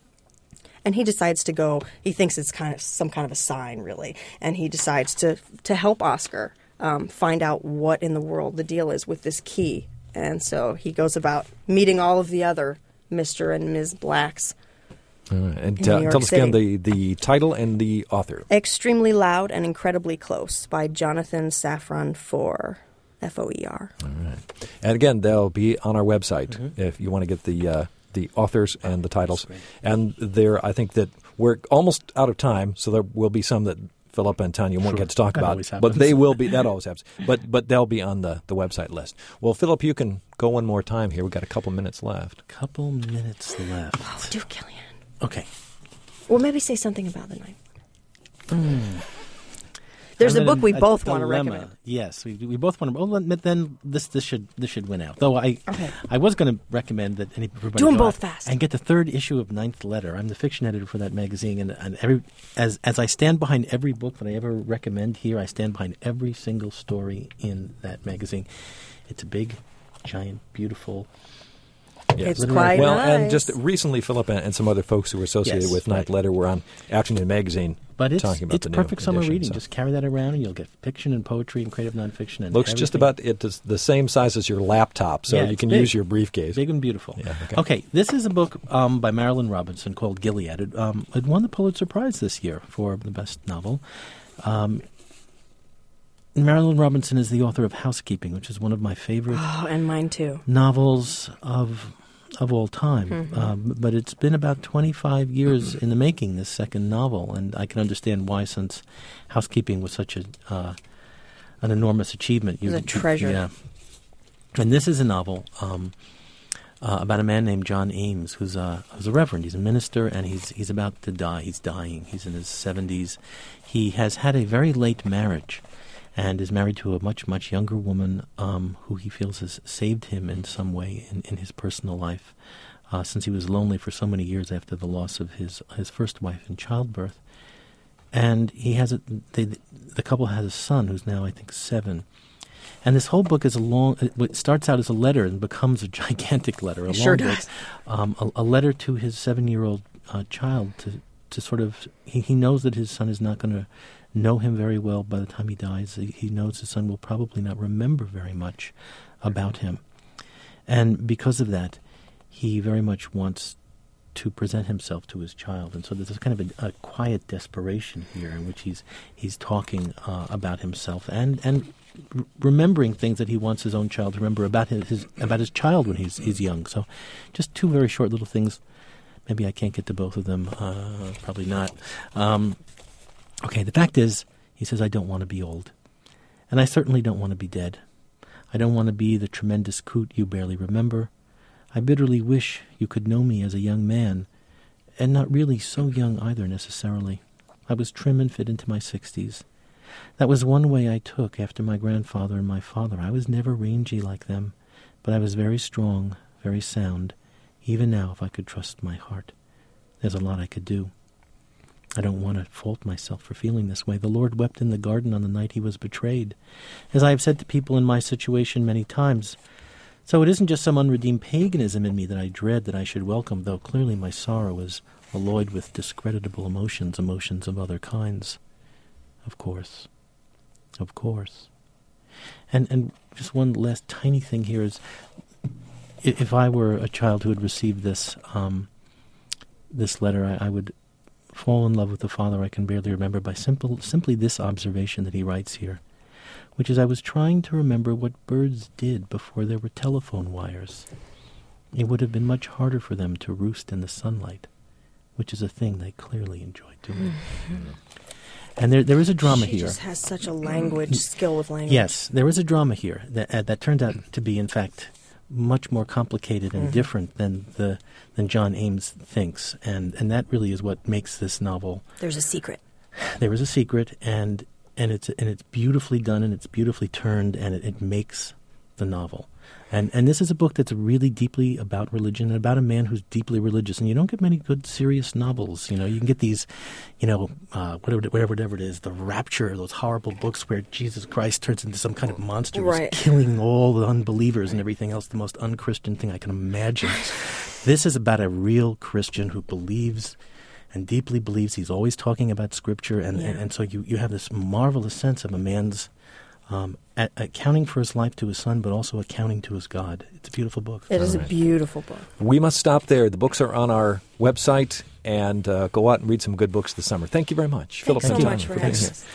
And he decides to go, he thinks it's kind of some kind of a sign, really. And he decides to, to help Oscar um, find out what in the world the deal is with this key. And so he goes about meeting all of the other Mister and Miz Blacks. All right. And uh, tell us again the, the title and the author. Extremely Loud and Incredibly Close by Jonathan Safran Foer, F O E R. All right. And again, they'll be on our website mm-hmm. if you want to get the uh, the authors and the titles. And there, I think that we're almost out of time, so there will be some that Philip and Tanya won't sure. get to talk that about, but they will be. That always happens. But but they'll be on the, the website list. Well, Philip, you can go one more time here. We've got a couple minutes left. Couple minutes left. Oh, do Killian. Okay. Well, maybe say something about the night. Mm. There's I'm a book we a both dilemma. want to recommend. Yes, we we both want to. Oh, but then this this should this should win out. Though I okay. I was going to recommend that any everybody do them go both out fast and get the third issue of Ninth Letter. I'm the fiction editor for that magazine, and, and every as as I stand behind every book that I ever recommend here, I stand behind every single story in that magazine. It's a big, giant, beautiful. Yes. It's quite well, nice. and just recently, Philip and some other folks who were associated yes, with Ninth right. Letter were on Afternoon Magazine but it's, talking about it's the new perfect summer edition, reading. so. Just carry that around, and you'll get fiction and poetry and creative nonfiction. And looks everything. just about it is the same size as your laptop, so yeah, you can big, use your briefcase. Big and beautiful. Yeah, okay. okay, this is a book um, by Marilyn Robinson called Gilead. It, um, it won the Pulitzer Prize this year for the best novel. Um, Marilyn Robinson is the author of Housekeeping, which is one of my favorite oh, and mine too. novels of of all time. Mm-hmm. Um, but it's been about twenty-five years in the making, this second novel, and I can understand why, since Housekeeping was such a uh, an enormous achievement. It was a treasure. Yeah. And this is a novel um, uh, about a man named John Ames, who's a, who's a reverend. He's a minister, and he's he's about to die. He's dying. He's in his seventies. He has had a very late marriage, and is married to a much, much younger woman um, who he feels has saved him in some way in, in his personal life, uh, since he was lonely for so many years after the loss of his his first wife in childbirth. And he has a, they, the couple has a son who's now, I think, seven. And this whole book is a long, it starts out as a letter and becomes a gigantic letter. A It long sure book, does. Um, a, a letter to his seven-year-old uh, child to, to sort of, he, he knows that his son is not going to know him very well by the time he dies. He, he knows his son will probably not remember very much about him. And because of that, he very much wants to present himself to his child. And so there's kind of a, a quiet desperation here in which he's he's talking uh, about himself and, and r- remembering things that he wants his own child to remember about his, his about his child when he's, he's young. So just two very short little things. Maybe I can't get to both of them. Uh, probably not. Um, okay, the fact is, he says, I don't want to be old. And I certainly don't want to be dead. I don't want to be the tremendous coot you barely remember. I bitterly wish you could know me as a young man, and not really so young either necessarily. I was trim and fit into my sixties. That was one way I took after my grandfather and my father. I was never rangy like them, but I was very strong, very sound, even now if I could trust my heart. There's a lot I could do. I don't want to fault myself for feeling this way. The Lord wept in the garden on the night he was betrayed, as I have said to people in my situation many times. So it isn't just some unredeemed paganism in me that I dread, that I should welcome, though clearly my sorrow is alloyed with discreditable emotions, emotions of other kinds. Of course. Of course. And and just one last tiny thing here is, if I were a child who had received this um, this letter, I, I would fall in love with the father I can barely remember by simple, simply this observation that he writes here, which is, I was trying to remember what birds did before there were telephone wires. It would have been much harder for them to roost in the sunlight, which is a thing they clearly enjoy doing. Mm-hmm. And there, there is a drama she here. She just has such a language, skill with language. Yes, there is a drama here that uh, that turned out to be, in fact, much more complicated and mm-hmm. different than the than John Ames thinks, and and that really is what makes this novel. There's a secret. There is a secret, and and it's and it's beautifully done, and it's beautifully turned, and it, it makes the novel. And and this is a book that's really deeply about religion and about a man who's deeply religious. And you don't get many good, serious novels. You know, you can get these, you know, uh, whatever, whatever, whatever it is, The Rapture, those horrible books where Jesus Christ turns into some kind of monster who's right. killing all the unbelievers and everything else, the most un-Christian thing I can imagine. This is about a real Christian who believes and deeply believes. He's always talking about Scripture. And, yeah. and, and so you, you have this marvelous sense of a man's Um, a- accounting for his life to his son, but also accounting to his God. It's a beautiful book. It is right. a beautiful book. We must stop there. The books are on our website, and uh, go out and read some good books this summer. Thank you very much. Thanks Philip so much for having us.